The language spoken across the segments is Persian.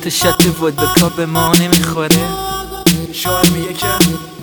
شات ودکا به ما نمیخوره. شاید میگه که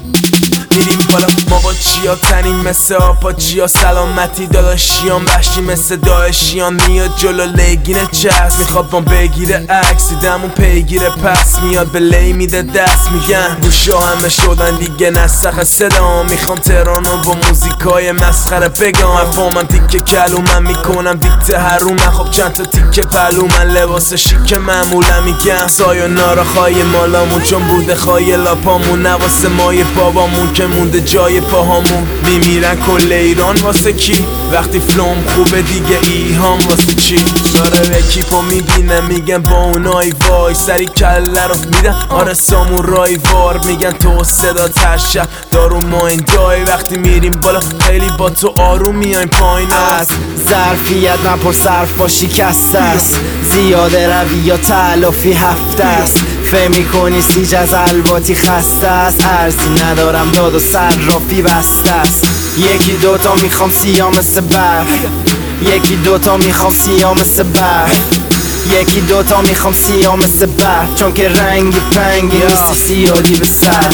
میریم بالا ما با چیا تنیم مثل آپاچیا، سلامتی داداشیان وحشی مثل داعشیان. میاد جلو لگینه چست میخواد ما بگیره عکس، دیدم اون پیگیره پس میاد به لی میده دست. میگن گوشا همه شدن دیگه نسخ صدا، میخوام تهرانو با موزیکای مسخره بگم. افامم تیکه کلومم میکنم دیکته هرومم، خب چند تا تیکه پلومن لباس شیک معمولم. میگم سایونارا خواهی مالامون چون بوده خواهی لاپامون، نواسه مای بابامون که مونده جای پاهامون. میمیرن کل ایران واسه کی؟ وقتی فلوم خوبه دیگه ایهام واسه چی؟ داره اکیپو میبینه میگن با اونایی وای، سری کله رو میدن آره سامورایی وار. میگن تو صدا ترشب دارو ما این دای، وقتی میریم بالا خیلی با تو آروم میایم پایین. از ظرفیت نپر صرف با شکست است، زیاده روی یا تلافی هفته است. فهم میکنی سیج از الواتی خسته است، ارزی ندارم داد و صرافی بسته است. یکی دوتا میخوام سیاه مثل برف، یکی دوتا میخوام سیاه مثل برف، یکی دوتا میخوام سیاه مثل برف، چون که رنگی پنگی نیستی سیادی به سر.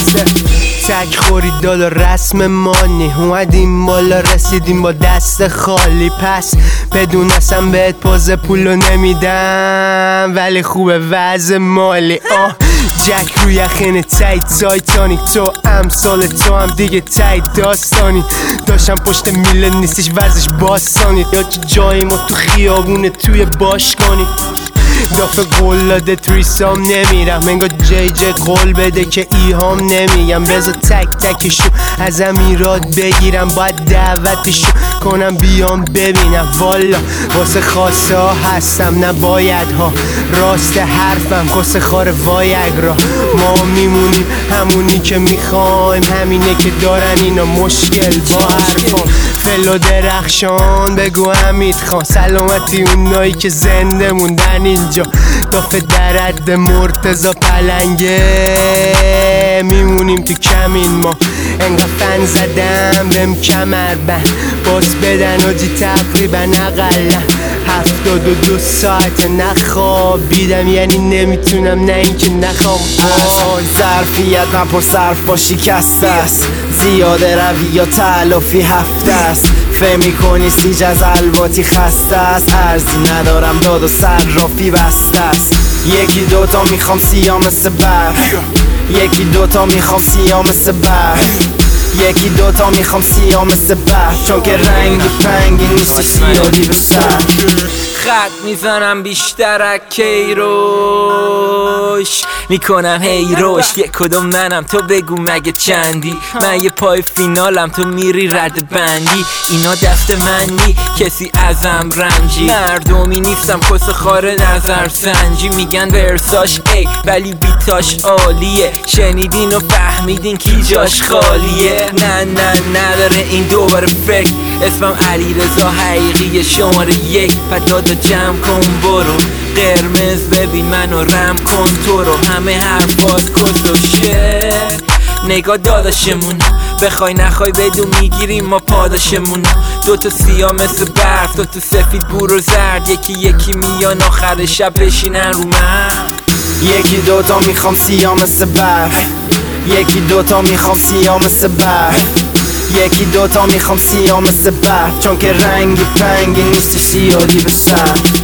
تک خوری دالا رسم مانی، اومدیم بالا رسیدیم با دست خالی. پس بدونستم بهت پوز پولو نمیدم ولی خوبه وضع مالی. جک روی یخین تایت تایتانیک، تو امثال تو هم دیگه تایت داستانی. داشتم پشت میله نیستش ورزش باستانی، یا جایی ما تو خیابونه توی باشگانی. دافه قول داده تریسام نمیرم، انگار جی قول بده که ایهام نمیگم. بذار تک تکشو از امیرات بگیرم، باید دعوتشو کنم بیام ببینم. والا واسه خاصه ها هستم نباید ها، راست حرفم کس خار وایگرا. ما میمونیم همونی که میخوایم، همینه که دارن اینا مشکل با حرفام. فلو درخشان بگو حمید خان، سلامتی اونایی که زنده موندن اینجا. دافه درد مرتضا پلنگه، میمونیم تو کمین ما. انقدر فن زدم بهم کمر بند، باز بدن آجی تقریبا اقلا 72 ساعت نخوابیدم، یعنی نمیتونم نه اینکه نخوام. ظرفیت نپر صرف با شکست است، زیاده روی یا تلافی هفته است. فهم میکنی سیج از الواتی خسته است، ارزی ندارم داد و صرافی بسته است. یکی دوتا میخوام سیاه مثل برف، یکی دوتا میخوام سیاه مثل برف، یکی دوتا میخوام سیاه مثل برف، چون که رنگی پنگی نیست سیادی به سر. خط میزنم بیشتر از کیروش، میکنم هیروش. یک کدوم منم تو بگو مگه چندی؟ من یه پای فینالم تو میری رد بندی. اینا دست منی کسی ازم رنجی، مردمی نیستم کس خار نظر سنجی. میگن ورساش ای ولی بیتاش عالیه، شنیدین و فهمیدین کی جاش خالیه. نه نداره این دوباره فکر، اسمم علیرضا حقیقی شماره 1. پدادا جمع کن برو، قرمز ببین منو رم کن تو رو. همه حرفات کس و شعر، نگاه داداشمون بخوای نخوای بدون میگیریم ما پاداشمون. دوتا سیاه مثل برف، دوتا سفید بور و زرد، یکی میان آخر شب بشینن رو من. یکی دوتا میخوام سیاه مثل برف، یکی دوتا میخوام سیاه مثل برف، یکی دوتا میخوام سیاه مثل برف، چون که رنگی پنگی نیست سیادی به سر.